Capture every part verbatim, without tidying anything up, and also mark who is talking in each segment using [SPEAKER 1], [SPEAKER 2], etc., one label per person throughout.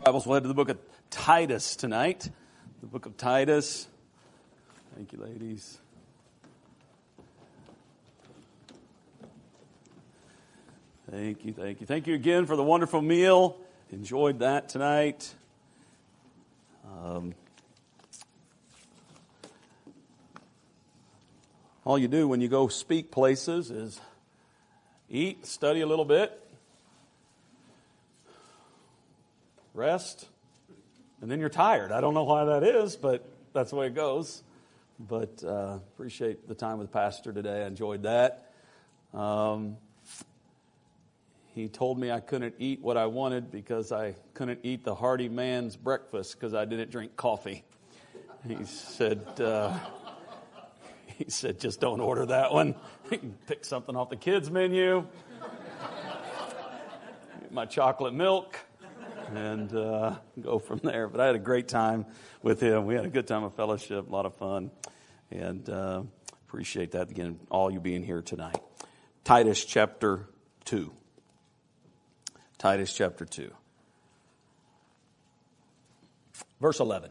[SPEAKER 1] Bibles, we'll head to the book of Titus tonight. The book of Titus. Thank you, ladies. Thank you, thank you. Thank you again for the wonderful meal. Enjoyed that tonight. Um, all you do when you go speak places is eat, study a little bit, rest, and then you're tired. I don't know why that is, but that's the way it goes. But uh, appreciate the time with Pastor today. I enjoyed that. Um, he told me I couldn't eat what I wanted because I couldn't eat the hearty man's breakfast because I didn't drink coffee. He said, uh, he said, just don't order that one. You can pick something off the kids' menu. Get my chocolate milk. And uh, go from there. But I had a great time with him. We had a good time of fellowship, a lot of fun. And uh, appreciate that, again, all you being here tonight. Titus chapter two. Titus chapter two. Verse eleven.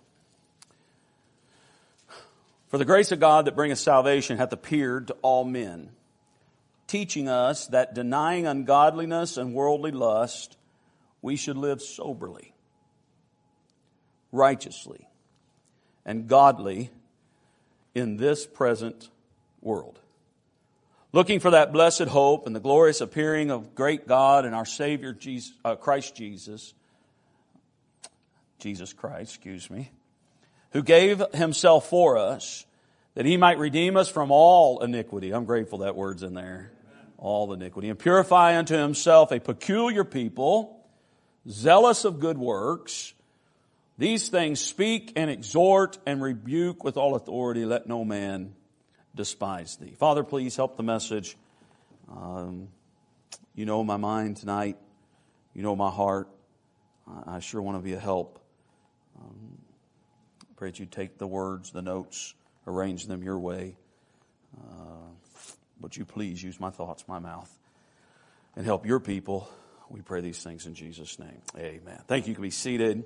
[SPEAKER 1] For the grace of God that bringeth salvation hath appeared to all men, teaching us that denying ungodliness and worldly lust, we should live soberly, righteously, and godly in this present world, looking for that blessed hope and the glorious appearing of great God and our Savior Jesus, uh, Christ Jesus, Jesus Christ, excuse me, who gave himself for us that he might redeem us from all iniquity. I'm grateful that word's in there. All iniquity. And purify unto himself a peculiar people, zealous of good works. These things speak and exhort and rebuke with all authority. Let no man despise thee. Father, please help the message. Um, you know my mind tonight. You know my heart. I sure want to be a help. Um, I pray that you take the words, the notes, arrange them your way. Uh, but you please use my thoughts, my mouth, and help your people. We pray these things in Jesus' name. Amen. Thank you. You can be seated.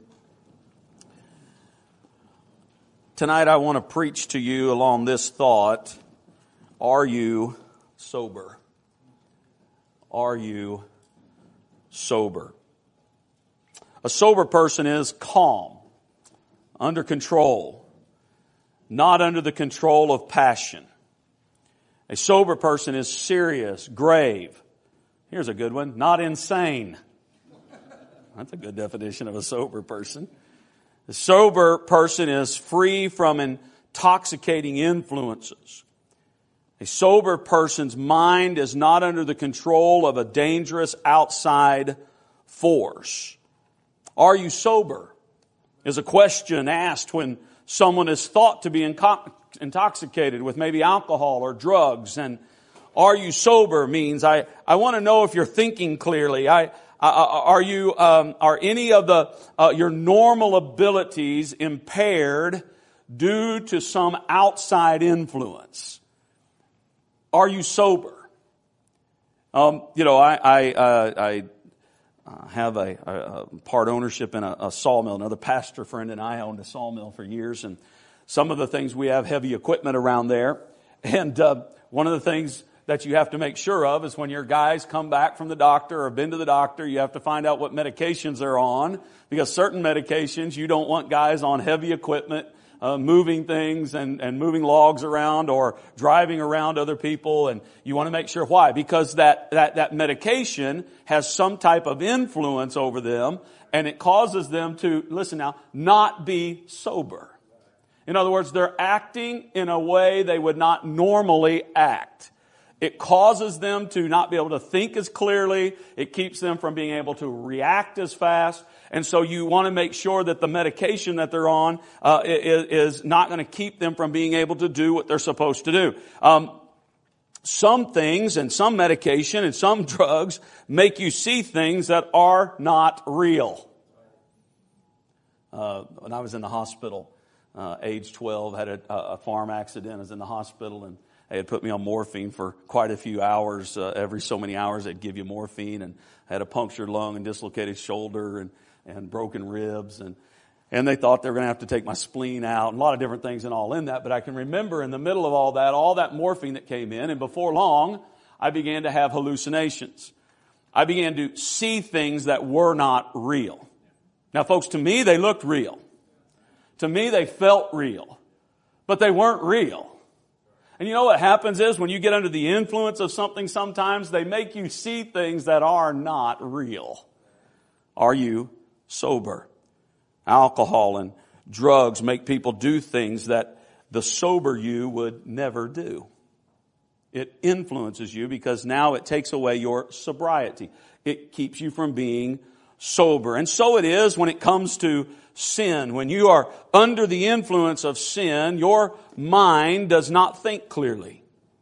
[SPEAKER 1] Tonight I want to preach to you along this thought. Are you sober? Are you sober? A sober person is calm, under control, not under the control of passion. A sober person is serious, grave. Here's a good one. Not insane. That's a good definition of a sober person. The sober person is free from intoxicating influences. A sober person's mind is not under the control of a dangerous outside force. Are you sober? Is a question asked when someone is thought to be intoxicated with maybe alcohol or drugs. And are you sober means I, I want to know if you're thinking clearly. I, I are you um, are any of the uh, your normal abilities impaired due to some outside influence? Are you sober? Um, you know, I I, uh, I uh, have a, a, a part ownership in a, a sawmill. Another pastor friend and I owned a sawmill for years, and some of the things we have heavy equipment around there, and uh, one of the things that you have to make sure of is when your guys come back from the doctor or have been to the doctor, you have to find out what medications they're on, because certain medications you don't want guys on heavy equipment uh, moving things and, and moving logs around or driving around other people, and you want to make sure why. Because that, that, that medication has some type of influence over them, and it causes them to, listen now, not be sober. In other words, they're acting in a way they would not normally act. It causes them to not be able to think as clearly. It keeps them from being able to react as fast. And so you want to make sure that the medication that they're on uh, is, is not going to keep them from being able to do what they're supposed to do. Um, some things and some medication and some drugs make you see things that are not real. Uh, when I was in the hospital, uh, age twelve, had a, a farm accident. I was in the hospital, and they had put me on morphine for quite a few hours. Uh, every so many hours, they'd give you morphine, and I had a punctured lung and dislocated shoulder, and and broken ribs, and and they thought they were going to have to take my spleen out, and a lot of different things and all in that. But I can remember in the middle of all that, all that morphine that came in, and before long, I began to have hallucinations. I began to see things that were not real. Now, folks, to me, they looked real. To me, they felt real. But they weren't real. And you know what happens is when you get under the influence of something, sometimes they make you see things that are not real. Are you sober? Alcohol and drugs make people do things that the sober you would never do. It influences you because now it takes away your sobriety. It keeps you from being sober. And so it is when it comes to sin. When you are under the influence of sin, your mind does not think clearly.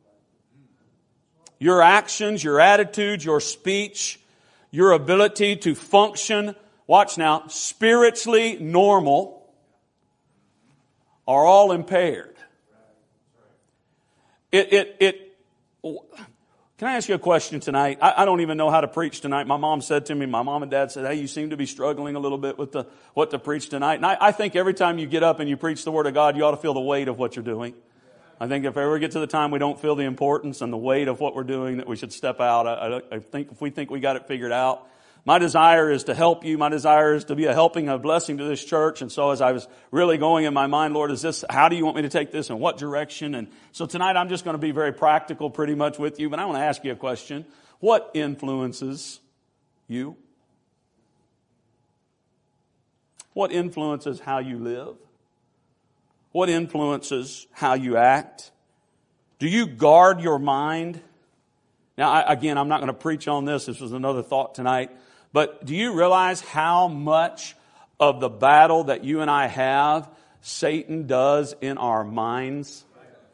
[SPEAKER 1] Your actions, your attitudes, your speech, your ability to function, watch now, spiritually normal, are all impaired. It, it, it, can I ask you a question tonight? I, I don't even know how to preach tonight. My mom said to me, my mom and dad said, hey, you seem to be struggling a little bit with the, what to preach tonight. And I, I think every time you get up and you preach the Word of God, you ought to feel the weight of what you're doing. I think if ever we get to the time we don't feel the importance and the weight of what we're doing, that we should step out. I, I, I think if we think we got it figured out, my desire is to help you. My desire is to be a helping, a blessing to this church. And so as I was really going in my mind, Lord, is this, how do you want me to take this and what direction? And so tonight I'm just going to be very practical pretty much with you. But I want to ask you a question. What influences you? What influences how you live? What influences how you act? Do you guard your mind? Now, I, again, I'm not going to preach on this. This was another thought tonight. But do you realize how much of the battle that you and I have, Satan does in our minds?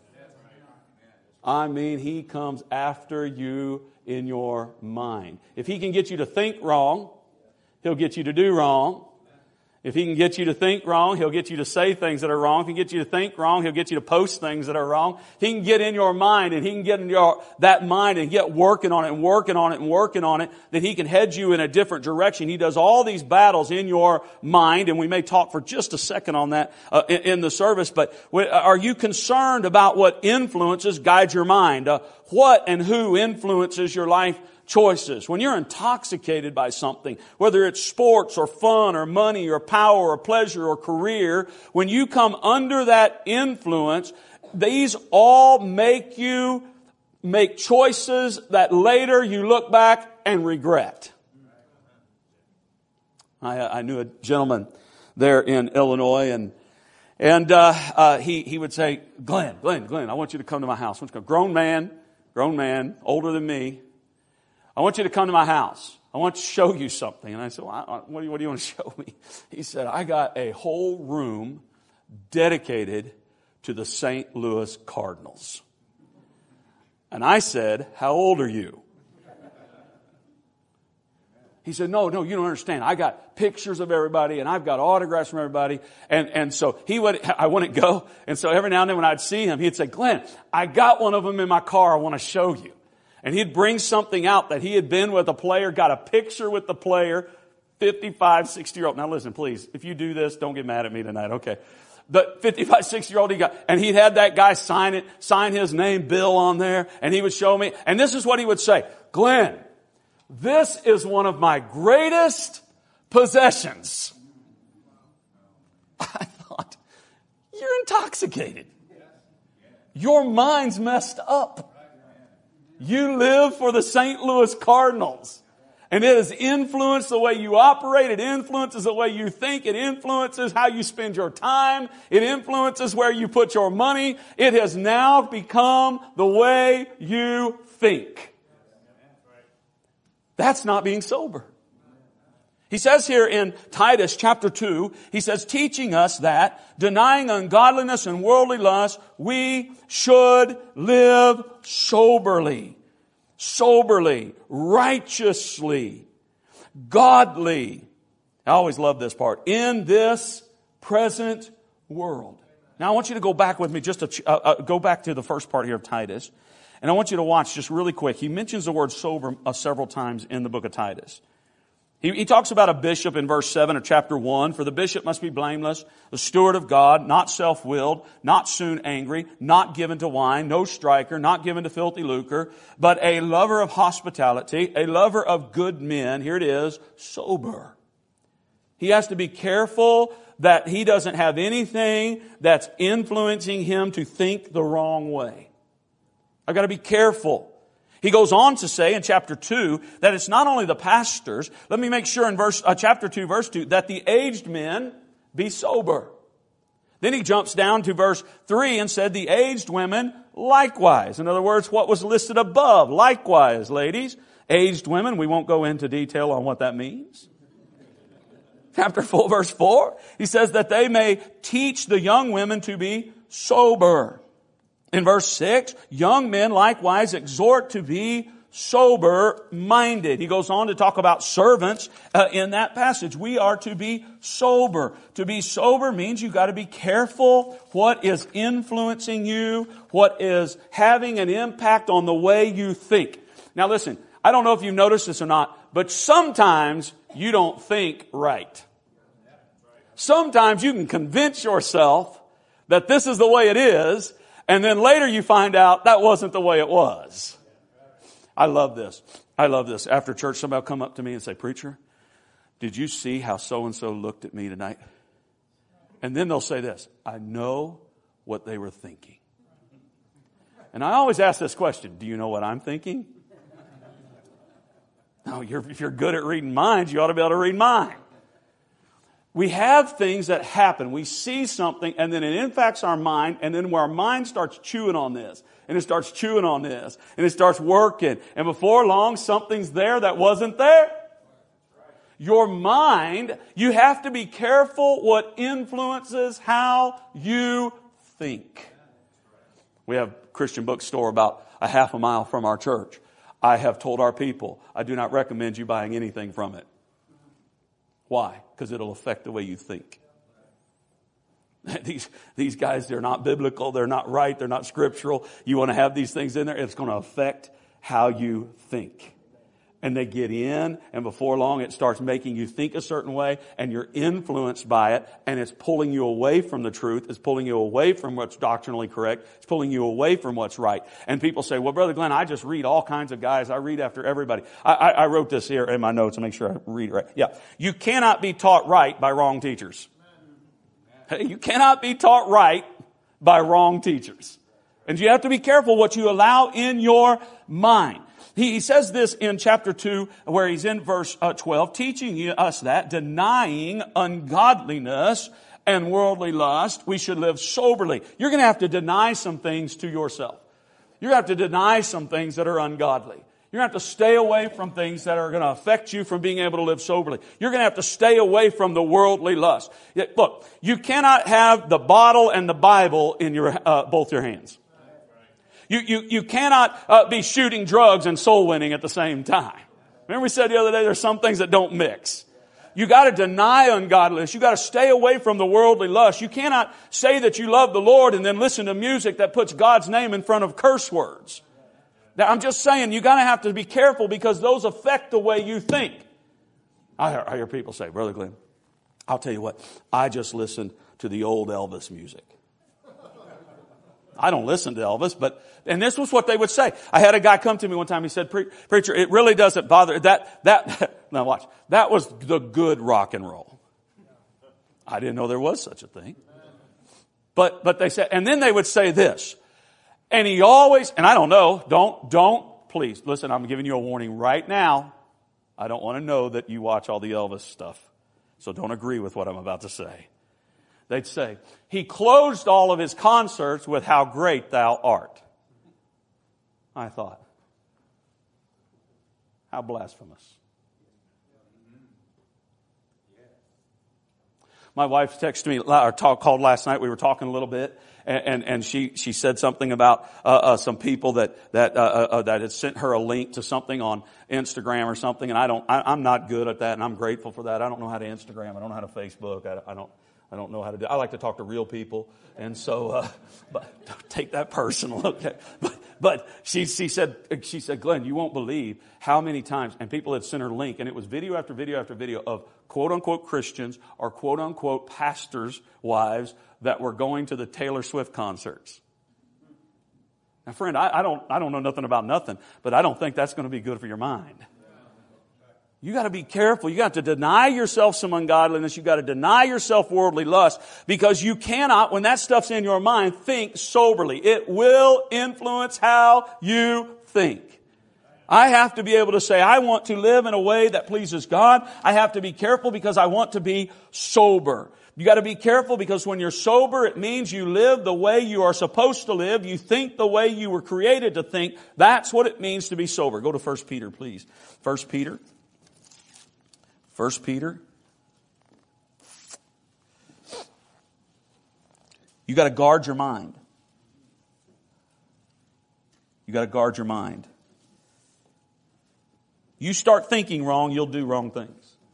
[SPEAKER 1] I mean, he comes after you in your mind. If he can get you to think wrong, he'll get you to do wrong. If he can get you to think wrong, he'll get you to say things that are wrong. If he can get you to think wrong, he'll get you to post things that are wrong. If he can get in your mind and he can get in your, that mind and get working on it and working on it and working on it, then he can head you in a different direction. He does all these battles in your mind, and we may talk for just a second on that uh, in, in the service, but are you concerned about what influences guide your mind? Uh, what and who influences your life choices? When you're intoxicated by something, whether it's sports or fun or money or power or pleasure or career, when you come under that influence, these all make you make choices that later you look back and regret. I, I knew a gentleman there in Illinois, and and uh, uh, he he would say, Glenn, Glenn, Glenn, I want you to come to my house. I want you to come. Grown man, grown man, older than me. I want you to come to my house. I want to show you something. And I said, well, what do you, what do you want to show me? He said, I got a whole room dedicated to the Saint Louis Cardinals. And I said, how old are you? He said, no, no, you don't understand. I got pictures of everybody and I've got autographs from everybody. And, and so he would, I wouldn't go. And so every now and then when I'd see him, he'd say, Glenn, I got one of them in my car. I want to show you. And he'd bring something out that he had been with a player, got a picture with the player, fifty-five, sixty-year-old. Now listen, please, if you do this, don't get mad at me tonight, okay? The fifty-five, sixty-year-old he got, and he'd had that guy sign it, sign his name, Bill, on there, and he would show me, and this is what he would say, Glenn, this is one of my greatest possessions. I thought, you're intoxicated. Your mind's messed up. You live for the Saint Louis Cardinals. And it has influenced the way you operate. It influences the way you think. It influences how you spend your time. It influences where you put your money. It has now become the way you think. That's not being sober. He says here in Titus chapter two, he says, teaching us that, denying ungodliness and worldly lust, we should live soberly, soberly, righteously, godly. I always love this part. In this present world. Now I want you to go back with me, just to uh, uh, go back to the first part here of Titus. And I want you to watch just really quick. He mentions the word sober uh, several times in the book of Titus. He, he talks about a bishop in verse seven of chapter one. For the bishop must be blameless, the steward of God, not self-willed, not soon angry, not given to wine, no striker, not given to filthy lucre, but a lover of hospitality, a lover of good men. Here it is, sober. He has to be careful that he doesn't have anything that's influencing him to think the wrong way. I've got to be careful. He goes on to say in chapter two that it's not only the pastors. Let me make sure in verse uh, chapter two, verse two, that the aged men be sober. Then he jumps down to verse three and said the aged women likewise. In other words, what was listed above, likewise, ladies. Aged women, we won't go into detail on what that means. Chapter four, verse four, he says that they may teach the young women to be sober. In verse six, young men likewise exhort to be sober-minded. He goes on to talk about servants uh, in that passage. We are to be sober. To be sober means you've got to be careful what is influencing you, what is having an impact on the way you think. Now listen, I don't know if you've noticed this or not, but sometimes you don't think right. Sometimes you can convince yourself that this is the way it is, and then later you find out that wasn't the way it was. I love this. I love this. After church, somebody will come up to me and say, "Preacher, did you see how so-and-so looked at me tonight?" And then they'll say this, "I know what they were thinking." And I always ask this question, do you know what I'm thinking? No, you're, if you're good at reading minds, you ought to be able to read mine. We have things that happen. We see something and then it impacts our mind, and then where our mind starts chewing on this and it starts chewing on this and it starts working, and before long something's there that wasn't there. Your mind, you have to be careful what influences how you think. We have a Christian bookstore about a half a mile from our church. I have told our people, I do not recommend you buying anything from it. Why? Because it'll affect the way you think. These, these guys, they're not biblical, they're not right, they're not scriptural. You want to have these things in there, it's going to affect how you think. And they get in, and before long it starts making you think a certain way, and you're influenced by it, and it's pulling you away from the truth, it's pulling you away from what's doctrinally correct, it's pulling you away from what's right. And people say, "Well, Brother Glenn, I just read all kinds of guys, I read after everybody." I, I, I wrote this here in my notes to make sure I read it right. Yeah. You cannot be taught right by wrong teachers. Hey, you cannot be taught right by wrong teachers. And you have to be careful what you allow in your mind. He, he says this in chapter two, where he's in verse uh, twelve, teaching us that denying ungodliness and worldly lust, we should live soberly. You're going to have to deny some things to yourself. You're going to have to deny some things that are ungodly. You're going to have to stay away from things that are going to affect you from being able to live soberly. You're going to have to stay away from the worldly lust. Look, you cannot have the bottle and the Bible in your uh, both your hands. You, you, you cannot uh, be shooting drugs and soul winning at the same time. Remember we said the other day, there's some things that don't mix. You got to deny ungodliness. You got to stay away from the worldly lust. You cannot say that you love the Lord and then listen to music that puts God's name in front of curse words. Now, I'm just saying, you got to have to be careful because those affect the way you think. I hear, I hear people say, "Brother Glenn, I'll tell you what, I just listened to the old Elvis music." I don't listen to Elvis, but, and this was what they would say. I had a guy come to me one time, he said, Pre- preacher, it really doesn't bother, that, that, now watch, that was the good rock and roll. I didn't know there was such a thing. But, but they said, and then they would say this, and he always, and I don't know, don't, don't, please, listen, I'm giving you a warning right now. I don't want to know that you watch all the Elvis stuff. So don't agree with what I'm about to say. They'd say, he closed all of his concerts with "How Great Thou Art." I thought, how blasphemous. My wife texted me, or talk, called last night. We were talking a little bit, and, and, and she, she said something about uh, uh, some people that that uh, uh, that had sent her a link to something on Instagram or something. And I don't, I, I'm not good at that, and I'm grateful for that. I don't know how to Instagram. I don't know how to Facebook. I, I don't. I don't know how to do it. I like to talk to real people. And so, uh, but don't take that personal, okay? But, but she, she said, she said, Glenn, you won't believe how many times, and people had sent her link, and it was video after video after video of quote unquote Christians or quote unquote pastors' wives that were going to the Taylor Swift concerts. Now, friend, I, I don't, I don't know nothing about nothing, but I don't think that's going to be good for your mind. You got to be careful. You got to deny yourself some ungodliness. You got to deny yourself worldly lust, because you cannot, when that stuff's in your mind, think soberly. It will influence how you think. I have to be able to say, I want to live in a way that pleases God. I have to be careful because I want to be sober. You got to be careful because when you're sober, it means you live the way you are supposed to live. You think the way you were created to think. That's what it means to be sober. Go to First Peter, please. First Peter. First Peter. You got to guard your mind. You got to guard your mind. You start thinking wrong, you'll do wrong things.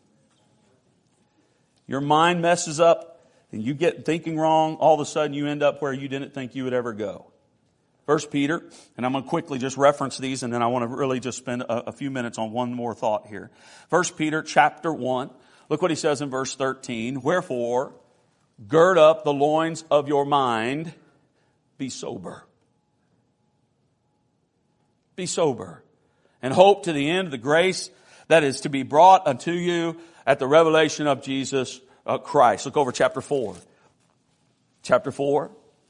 [SPEAKER 1] Your mind messes up and you get thinking wrong, all of a sudden you end up where you didn't think you would ever go. First Peter, and I'm going to quickly just reference these, and then I want to really just spend a, a few minutes on one more thought here. First Peter chapter one, look what he says in verse thirteen. Wherefore, gird up the loins of your mind, be sober. Be sober. And hope to the end of the grace that is to be brought unto you at the revelation of Jesus uh, Christ. Look over chapter four. Chapter four.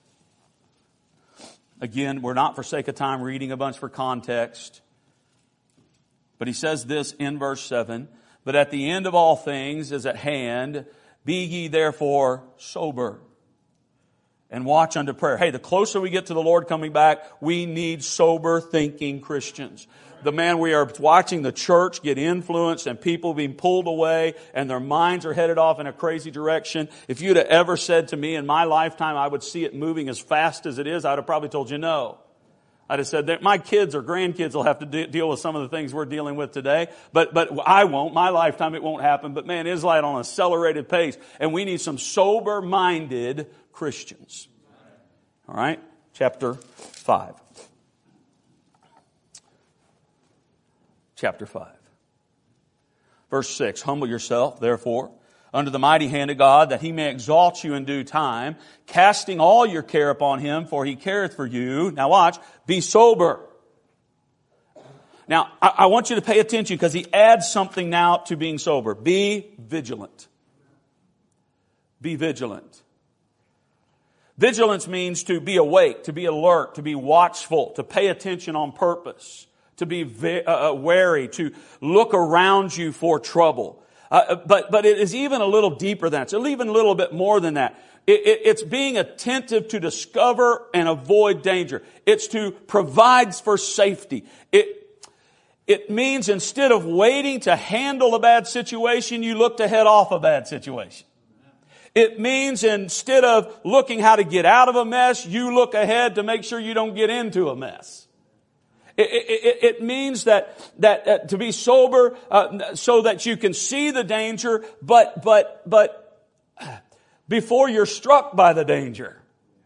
[SPEAKER 1] Again, we're not for sake of time reading a bunch for context. But he says this in verse seven. But at the end of all things is at hand. Be ye therefore sober. And watch unto prayer. Hey, the closer we get to the Lord coming back, we need sober thinking Christians. The man, we are watching the church get influenced and people being pulled away and their minds are headed off in a crazy direction. If you'd have ever said to me in my lifetime I would see it moving as fast as it is, I'd have probably told you no. I'd have said that my kids or grandkids will have to de- deal with some of the things we're dealing with today. But, but I won't. My lifetime it won't happen. But man, it's like on an accelerated pace. And we need some sober-minded Christians. All right? Chapter five. Chapter five. Verse six. Humble yourself, therefore, under the mighty hand of God, that He may exalt you in due time, casting all your care upon Him, for He careth for you. Now watch. Be sober. Now, I, I want you to pay attention because He adds something now to being sober. Be vigilant. Be vigilant. Vigilance means to be awake, to be alert, to be watchful, to pay attention on purpose, to be ve- uh, wary, to look around you for trouble. Uh, but, but it is even a little deeper than that. It's even a little bit more than that. It, it, it's being attentive to discover and avoid danger. It's to provide for safety. It, it means instead of waiting to handle a bad situation, you look to head off a bad situation. It means instead of looking how to get out of a mess, you look ahead to make sure you don't get into a mess. It, it, it means that that uh, to be sober uh, so that you can see the danger, but but but before you're struck by the danger.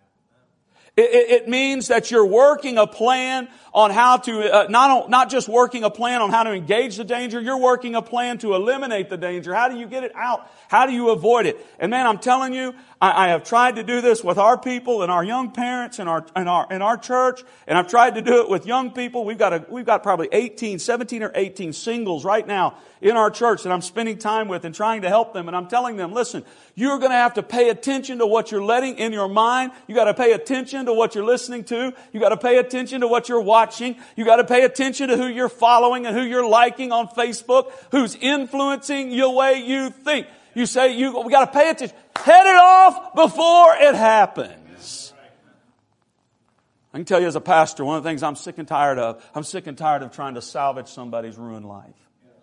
[SPEAKER 1] It, it means that you're working a plan on how to, uh, not, not just working a plan on how to engage the danger, you're working a plan to eliminate the danger. How do you get it out? How do you avoid it? And man, I'm telling you, I, I have tried to do this with our people and our young parents and our, and our, and our church, and I've tried to do it with young people. We've got a, we've got probably eighteen, seventeen or eighteen singles right now in our church that I'm spending time with and trying to help them. And I'm telling them, listen, you're going to have to pay attention to what you're letting in your mind. You got to pay attention to what you're listening to. You got to pay attention to what you're watching. You got to pay attention to who you're following and who you're liking on Facebook, who's influencing the way you think. You say, you, we got to pay attention. Head it off before it happens. I can tell you as a pastor, one of the things I'm sick and tired of, I'm sick and tired of trying to salvage somebody's ruined life.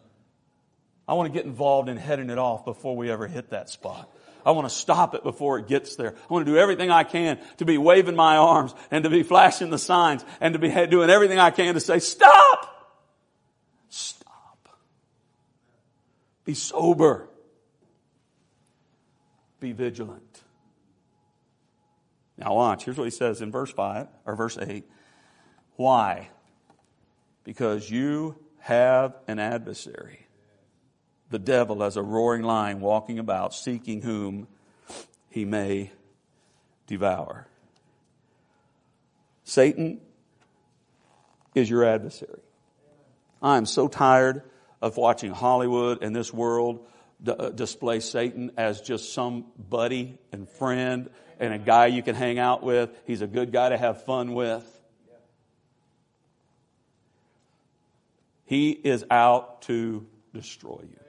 [SPEAKER 1] I want to get involved in heading it off before we ever hit that spot. I want to stop it before it gets there. I want to do everything I can to be waving my arms and to be flashing the signs and to be doing everything I can to say, stop! Stop. Be sober. Be vigilant. Now watch. Here's what he says in verse five or verse eight. Why? Because you have an adversary, the devil, as a roaring lion walking about, seeking whom he may devour. Satan is your adversary. I'm so tired of watching Hollywood and this world d- display Satan as just some buddy and friend and a guy you can hang out with. He's a good guy to have fun with. He is out to destroy you.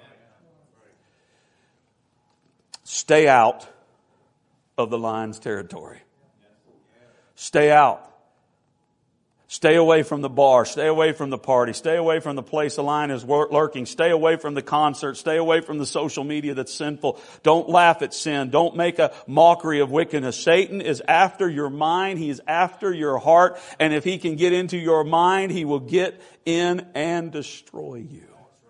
[SPEAKER 1] Stay out of the lion's territory. Stay out. Stay away from the bar. Stay away from the party. Stay away from the place the lion is lurking. Stay away from the concert. Stay away from the social media that's sinful. Don't laugh at sin. Don't make a mockery of wickedness. Satan is after your mind. He is after your heart. And if he can get into your mind, he will get in and destroy you.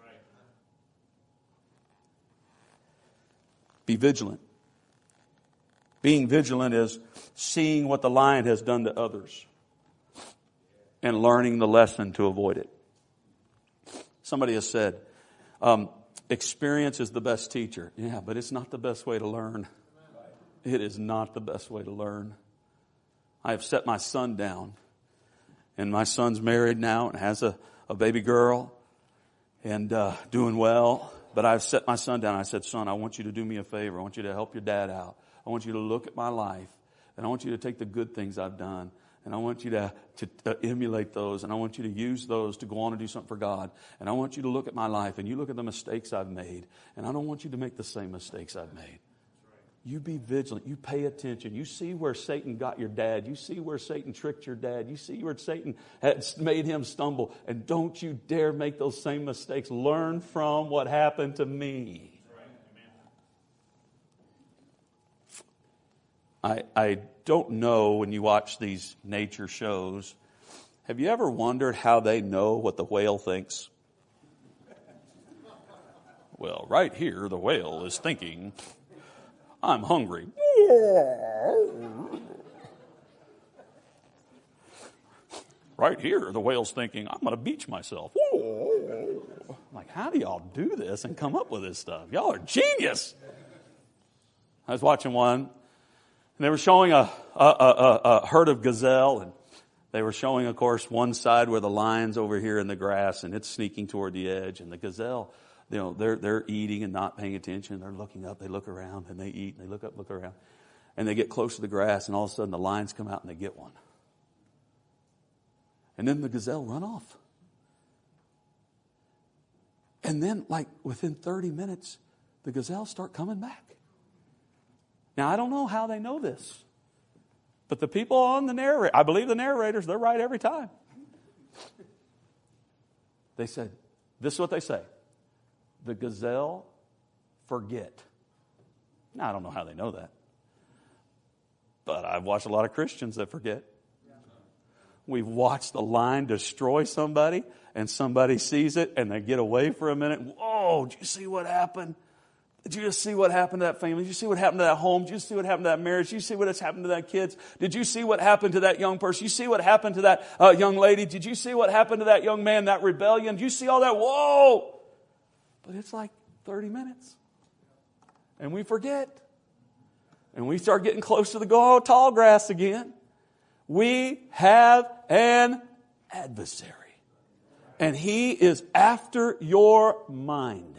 [SPEAKER 1] Be vigilant. Being vigilant is seeing what the lion has done to others and learning the lesson to avoid it. Somebody has said, um, experience is the best teacher. Yeah, but it's not the best way to learn. It is not the best way to learn. I have set my son down, and my son's married now and has a, a baby girl and uh, doing well. But I've set my son down. I said, son, I want you to do me a favor. I want you to help your dad out. I want you to look at my life, and I want you to take the good things I've done, and I want you to, to uh, emulate those, and I want you to use those to go on and do something for God. And I want you to look at my life, and you look at the mistakes I've made, and I don't want you to make the same mistakes I've made. You be vigilant. You pay attention. You see where Satan got your dad. You see where Satan tricked your dad. You see where Satan had made him stumble. And don't you dare make those same mistakes. Learn from what happened to me. I, I don't know when you watch these nature shows, have you ever wondered how they know what the whale thinks? Well, right here, the whale is thinking, I'm hungry. Right here, the whale's thinking, I'm going to beach myself. Like, how do y'all do this and come up with this stuff? Y'all are genius. I was watching one, and they were showing a, a, a, a herd of gazelle, and they were showing, of course, one side where the lion's over here in the grass, and it's sneaking toward the edge, and the gazelle, you know, they're they're eating and not paying attention. They're looking up, they look around, and they eat, and they look up, look around. And they get close to the grass, and all of a sudden the lions come out and they get one. And then the gazelle run off. And then, like, within thirty minutes, the gazelles start coming back. Now, I don't know how they know this, but the people on the narrator, I believe the narrators, they're right every time. They said, this is what they say. The gazelle forget. Now, I don't know how they know that. But I've watched a lot of Christians that forget. We've watched the lion destroy somebody, and somebody sees it, and they get away for a minute. Whoa, did you see what happened? Did you just see what happened to that family? Did you see what happened to that home? Did you see what happened to that marriage? Did you see what has happened to that kids? Did you see what happened to that young person? Did you see what happened to that uh, young lady? Did you see what happened to that young man, that rebellion? Did you see all that? Whoa! But it's like thirty minutes. And we forget. And we start getting close to the tall grass again. We have an adversary. And he is after your mind.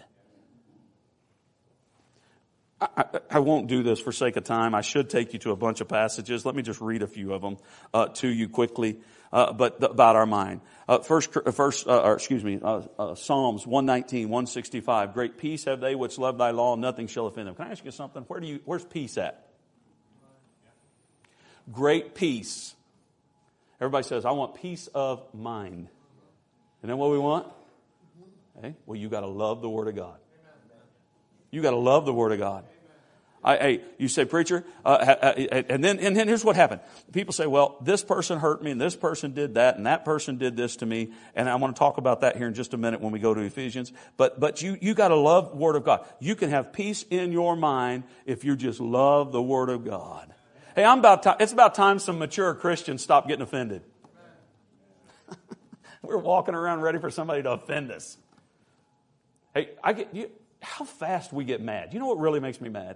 [SPEAKER 1] I, I, I won't do this for sake of time. I should take you to a bunch of passages. Let me just read a few of them uh, to you quickly. Uh, but th- about our mind. Uh, first, first, uh, or excuse me, uh, uh, Psalms one nineteen, one sixty-five. Great peace have they which love thy law, and nothing shall offend them. Can I ask you something? Where do you, where's peace at? Great peace. Everybody says, I want peace of mind. Isn't that what we want? Okay. Well, you got to love the Word of God. You got to love the Word of God. I, hey, you say, preacher, uh, and then and then here's what happened. People say, well, this person hurt me, and this person did that, and that person did this to me, and I want to talk about that here in just a minute when we go to Ephesians. But but you you got to love the Word of God. You can have peace in your mind if you just love the Word of God. Hey, I'm about time. It's about time some mature Christians stop getting offended. We're walking around ready for somebody to offend us. Hey, I get you, how fast we get mad. You know what really makes me mad?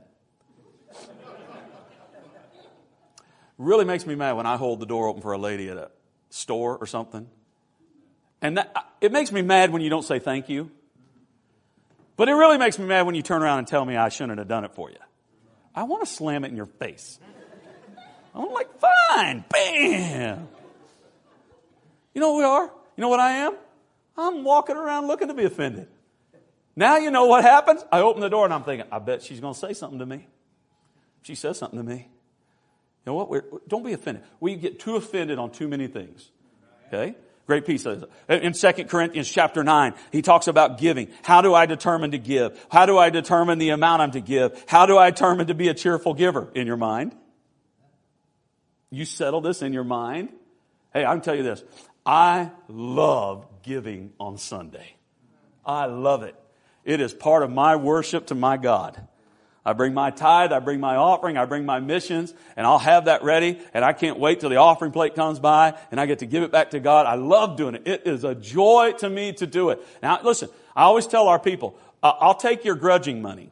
[SPEAKER 1] Really makes me mad when I hold the door open for a lady at a store or something. And that, it makes me mad when you don't say thank you. But it really makes me mad when you turn around and tell me I shouldn't have done it for you. I want to slam it in your face. I'm like, fine, bam. You know what we are? You know what I am? I'm walking around looking to be offended. Now you know what happens? I open the door and I'm thinking, I bet she's going to say something to me. She says something to me. You know what? We're, don't be offended. We get too offended on too many things. Okay? Great piece of it. In Second Corinthians chapter nine, he talks about giving. How do I determine to give? How do I determine the amount I'm to give? How do I determine to be a cheerful giver? In your mind. You settle this in your mind. Hey, I can tell you this. I love giving on Sunday. I love it. It is part of my worship to my God. I bring my tithe, I bring my offering, I bring my missions, and I'll have that ready, and I can't wait till the offering plate comes by, and I get to give it back to God. I love doing it. It is a joy to me to do it. Now, listen, I always tell our people, uh, I'll take your grudging money.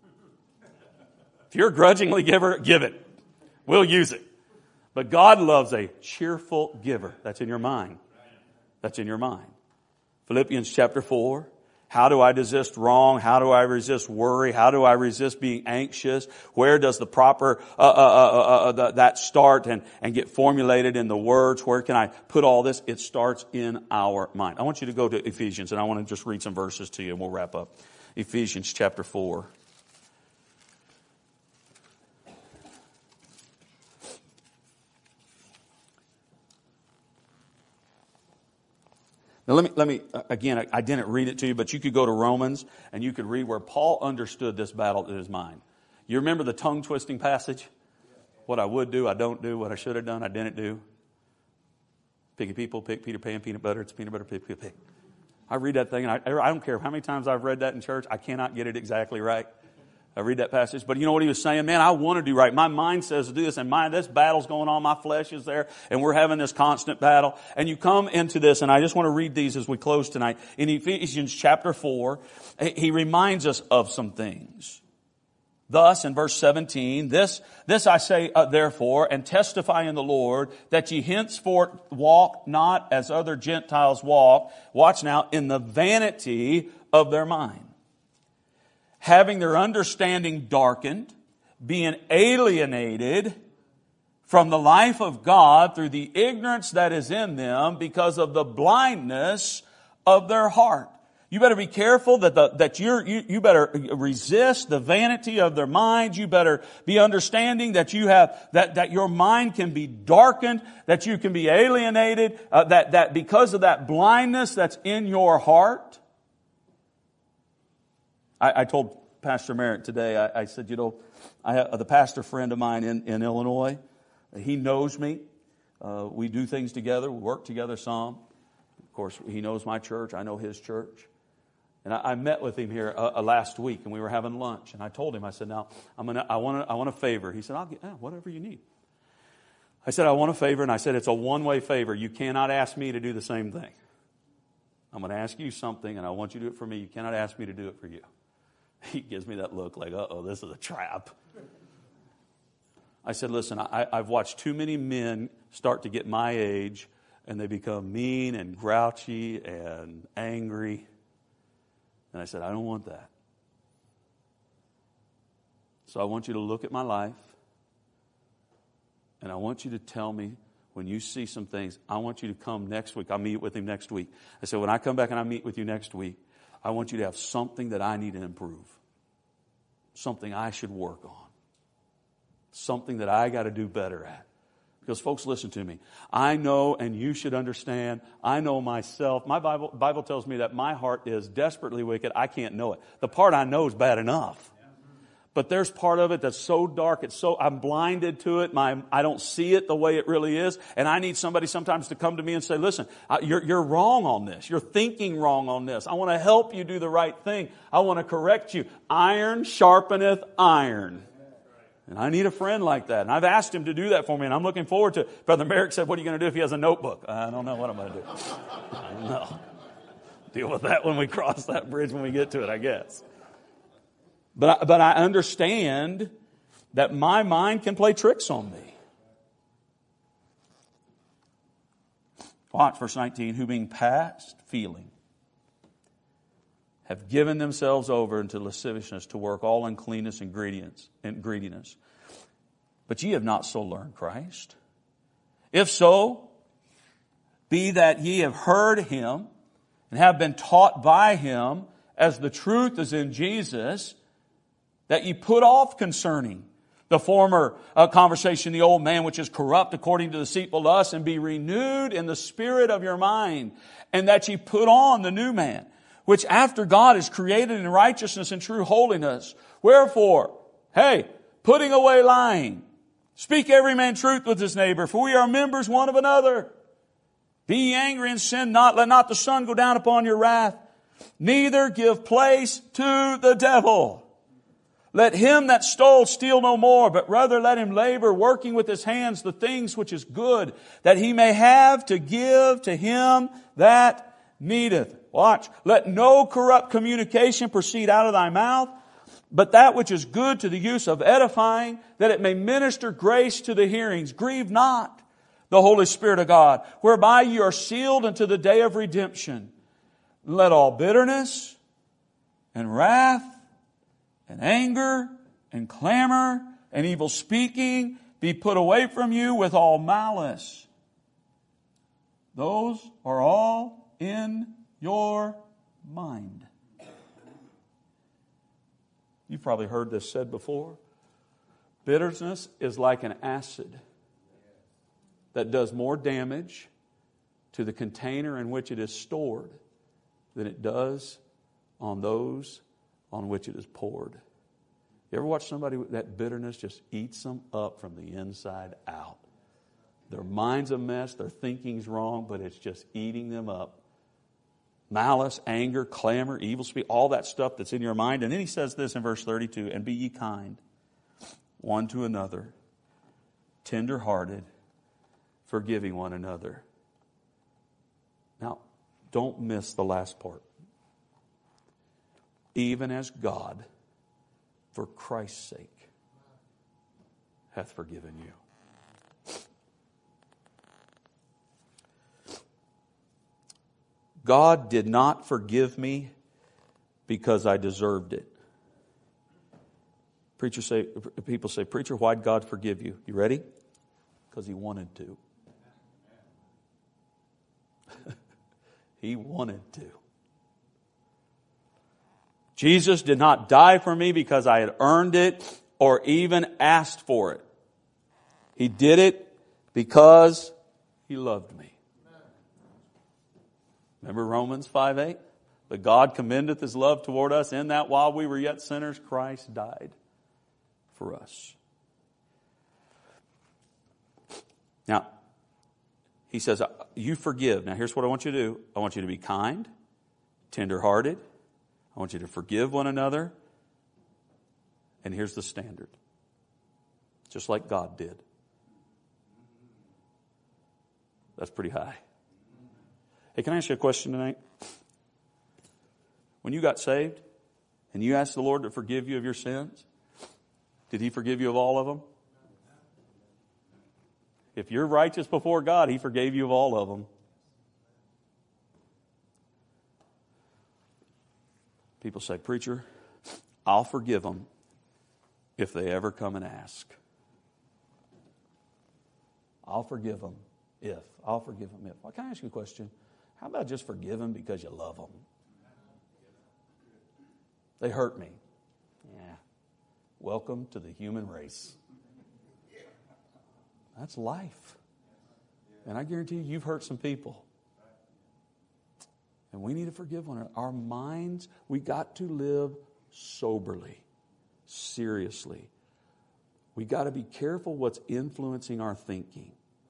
[SPEAKER 1] If you're a grudgingly giver, give it. We'll use it. But God loves a cheerful giver. That's in your mind. That's in your mind. Philippians chapter four. How do I resist wrong? How do I resist worry? How do I resist being anxious? Where does the proper, uh, uh, uh, uh, uh, that start and, and get formulated in the words? Where can I put all this? It starts in our mind. I want you to go to Ephesians, and I want to just read some verses to you, and we'll wrap up. Ephesians chapter four. Now let me, let me, again, I, I didn't read it to you, but you could go to Romans and you could read where Paul understood this battle in his mind. You remember the tongue twisting passage? What I would do, I don't do. What I should have done, I didn't do. Picky people, pick Peter Pan, peanut butter, it's peanut butter, pick, pick, pick. I read that thing and I, I don't care how many times I've read that in church, I cannot get it exactly right. I read that passage, but you know what he was saying? Man, I want to do right. My mind says to do this, and my, this battle's going on. My flesh is there, and we're having this constant battle. And you come into this, and I just want to read these as we close tonight. In Ephesians chapter four, he reminds us of some things. Thus, in verse seventeen, this, this I say uh, therefore, and testify in the Lord, that ye henceforth walk not as other Gentiles walk. Watch now, in the vanity of their mind. Having their understanding darkened, being alienated from the life of God through the ignorance that is in them because of the blindness of their heart. You better be careful that the, that you're, you, you better resist the vanity of their minds. You better be understanding that you have, that, that your mind can be darkened, that you can be alienated, uh, that, that because of that blindness that's in your heart. I, I told Pastor Merritt today, I, I said, you know, I have the pastor friend of mine in, in Illinois. He knows me. Uh, we do things together. We work together some. Of course, he knows my church. I know his church. And I, I met with him here uh, uh, last week, and we were having lunch. And I told him, I said, now, I'm gonna, I want, I want a favor. He said, I'll get yeah, whatever you need. I said, I want a favor, and I said, it's a one-way favor. You cannot ask me to do the same thing. I'm going to ask you something, and I want you to do it for me. You cannot ask me to do it for you. He gives me that look like, uh-oh, this is a trap. I said, listen, I, I've watched too many men start to get my age, and they become mean and grouchy and angry. And I said, I don't want that. So I want you to look at my life, and I want you to tell me when you see some things. I want you to come next week. I'll meet with him next week. I said, when I come back and I meet with you next week, I want you to have something that I need to improve. Something I should work on. Something that I got to do better at. Because folks, listen to me. I know, and you should understand, I know myself. My Bible, Bible tells me that my heart is desperately wicked. I can't know it. The part I know is bad enough. But there's part of it that's so dark, it's so, I'm blinded to it. My, I don't see it the way it really is. And I need somebody sometimes to come to me and say, listen, you're, you're wrong on this. You're thinking wrong on this. I want to help you do the right thing. I want to correct you. Iron sharpeneth iron. And I need a friend like that. And I've asked him to do that for me, and I'm looking forward to it. Brother Merrick said, what are you going to do if he has a notebook? I don't know what I'm going to do. I don't know. Deal with that when we cross that bridge when we get to it, I guess. But I, but I understand that my mind can play tricks on me. Watch verse nineteen. Who being past feeling have given themselves over into lasciviousness to work all uncleanness and greediness, and greediness. But ye have not so learned Christ. If so, be that ye have heard him and have been taught by him, as the truth is in Jesus, that ye put off concerning the former uh, conversation, the old man which is corrupt according to deceitful lust, and be renewed in the spirit of your mind, and that ye put on the new man, which after God is created in righteousness and true holiness. Wherefore, hey, putting away lying, speak every man truth with his neighbor, for we are members one of another. Be ye angry and sin not, let not the sun go down upon your wrath, neither give place to the devil. Let him that stole steal no more, but rather let him labor, working with his hands the things which is good, that he may have to give to him that needeth. Watch. Let no corrupt communication proceed out of thy mouth, but that which is good to the use of edifying, that it may minister grace to the hearings. Grieve not the Holy Spirit of God, whereby you are sealed unto the day of redemption. Let all bitterness and wrath and anger and clamor and evil speaking be put away from you with all malice. Those are all in your mind. You've probably heard this said before. Bitterness is like an acid that does more damage to the container in which it is stored than it does on those on which it is poured. You ever watch somebody with that bitterness just eats them up from the inside out? Their mind's a mess, their thinking's wrong, but it's just eating them up. Malice, anger, clamor, evil speech, all that stuff that's in your mind. And then he says this in verse thirty-two, and be ye kind one to another, tender-hearted, forgiving one another. Now, don't miss the last part. Even as God, for Christ's sake, hath forgiven you. God did not forgive me because I deserved it. Preachers say, people say, preacher, why'd God forgive you? You ready? Because he wanted to. He wanted to. Jesus did not die for me because I had earned it or even asked for it. He did it because he loved me. Remember Romans five eight? But God commendeth his love toward us in that while we were yet sinners, Christ died for us. Now, he says, you forgive. Now, here's what I want you to do. I want you to be kind, tender-hearted. I want you to forgive one another. And here's the standard. Just like God did. That's pretty high. Hey, can I ask you a question tonight? When you got saved and you asked the Lord to forgive you of your sins, did he forgive you of all of them? If you're righteous before God, he forgave you of all of them. People say, preacher, I'll forgive them if they ever come and ask. I'll forgive them if. I'll forgive them if. Well, can I ask you a question? How about just forgive them because you love them? They hurt me. Yeah. Welcome to the human race. That's life. And I guarantee you, you've hurt some people. And we need to forgive one another. Our minds, we got to live soberly, seriously. We got to be careful what's influencing our thinking.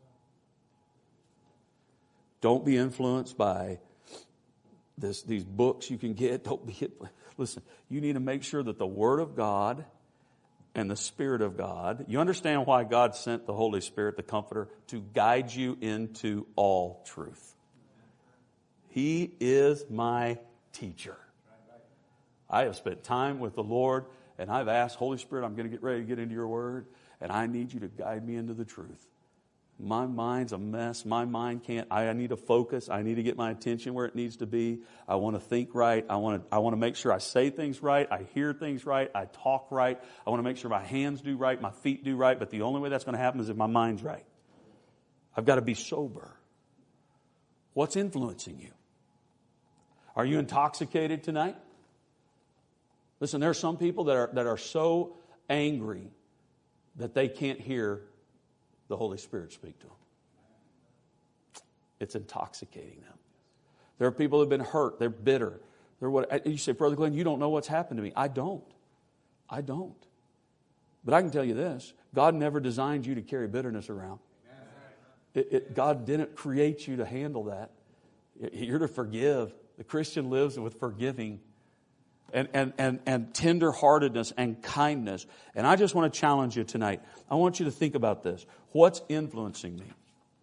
[SPEAKER 1] Don't be influenced by this, these books you can get. Don't be, listen, you need to make sure that the Word of God and the Spirit of God. You understand why God sent the Holy Spirit, the Comforter, to guide you into all truth. He is my teacher. I have spent time with the Lord, and I've asked, Holy Spirit, I'm going to get ready to get into your word, and I need you to guide me into the truth. My mind's a mess. My mind can't, I need to focus. I need to get my attention where it needs to be. I want to think right. I want to, I want to make sure I say things right. I hear things right. I talk right. I want to make sure my hands do right, my feet do right. But the only way that's going to happen is if my mind's right. I've got to be sober. What's influencing you? Are you intoxicated tonight? Listen, there are some people that are, that are so angry that they can't hear the Holy Spirit speak to them. It's intoxicating them. There are people who have been hurt. They're bitter. They're what you say, Brother Glenn, you don't know what's happened to me. I don't. I don't. But I can tell you this. God never designed you to carry bitterness around. It, it, God didn't create you to handle that. You're to forgive. The Christian lives with forgiving and, and, and, and tenderheartedness and kindness. And I just want to challenge you tonight. I want you to think about this. What's influencing me?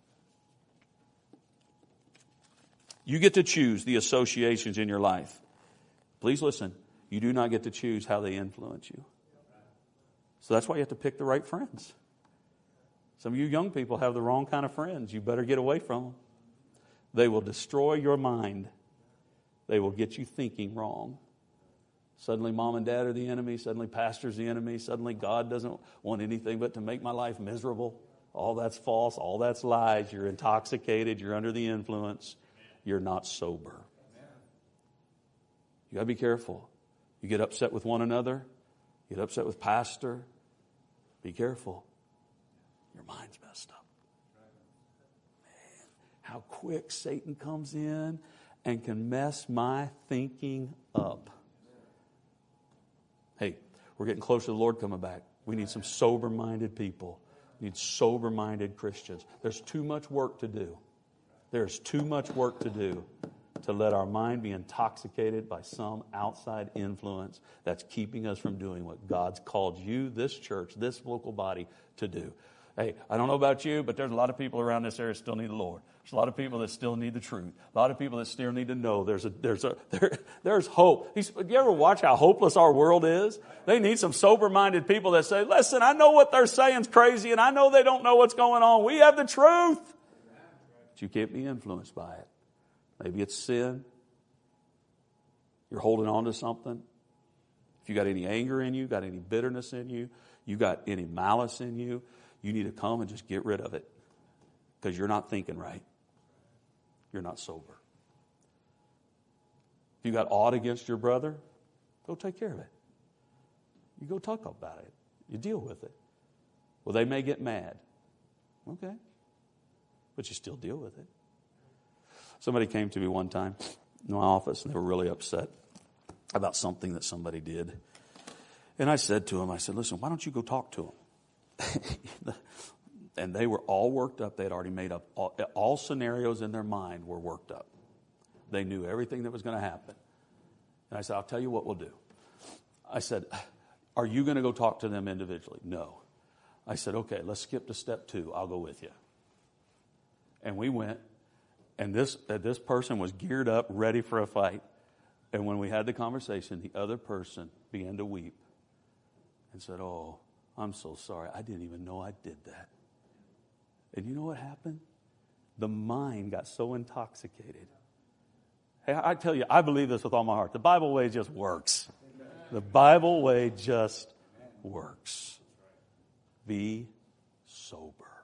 [SPEAKER 1] You get to choose the associations in your life. Please listen. You do not get to choose how they influence you. So that's why you have to pick the right friends. Some of you young people have the wrong kind of friends. You better get away from them. They will destroy your mind. They will get you thinking wrong. Suddenly mom and dad are the enemy. Suddenly pastor's the enemy. Suddenly God doesn't want anything but to make my life miserable. All that's false. All that's lies. You're intoxicated. You're under the influence. You're not sober. You got to be careful. You get upset with one another. You get upset with pastor. Be careful. Your mind's messed up. Man, how quick Satan comes in and can mess my thinking up. Hey, we're getting closer to the Lord coming back. We need some sober-minded people. We need sober-minded Christians. There's too much work to do. There's too much work to do to let our mind be intoxicated by some outside influence that's keeping us from doing what God's called you, this church, this local body to do. Hey, I don't know about you, but there's a lot of people around this area that still need the Lord. There's a lot of people that still need the truth. A lot of people that still need to know there's a there's a there, there's hope. Do you ever watch how hopeless our world is? They need some sober-minded people that say, listen, I know what they're saying is crazy, and I know they don't know what's going on. We have the truth. But you can't be influenced by it. Maybe it's sin. You're holding on to something. If you got any anger in you, got any bitterness in you, you got any malice in you, you need to come and just get rid of it. Because you're not thinking right. You're not sober. If you got aught against your brother, go take care of it. You go talk about it. You deal with it. Well, they may get mad. Okay. But you still deal with it. Somebody came to me one time in my office, and they were really upset about something that somebody did. And I said to them, I said, listen, why don't you go talk to them? And they were all worked up. They had already made up. All, all scenarios in their mind were worked up. They knew everything that was going to happen. And I said, I'll tell you what we'll do. I said, are you going to go talk to them individually? No. I said, okay, let's skip to step two. I'll go with you. And we went. And this, uh, this person was geared up, ready for a fight. And when we had the conversation, the other person began to weep and said, oh, I'm so sorry. I didn't even know I did that. And you know what happened? The mind got so intoxicated. Hey, I tell you, I believe this with all my heart. The Bible way just works. The Bible way just works. Be sober.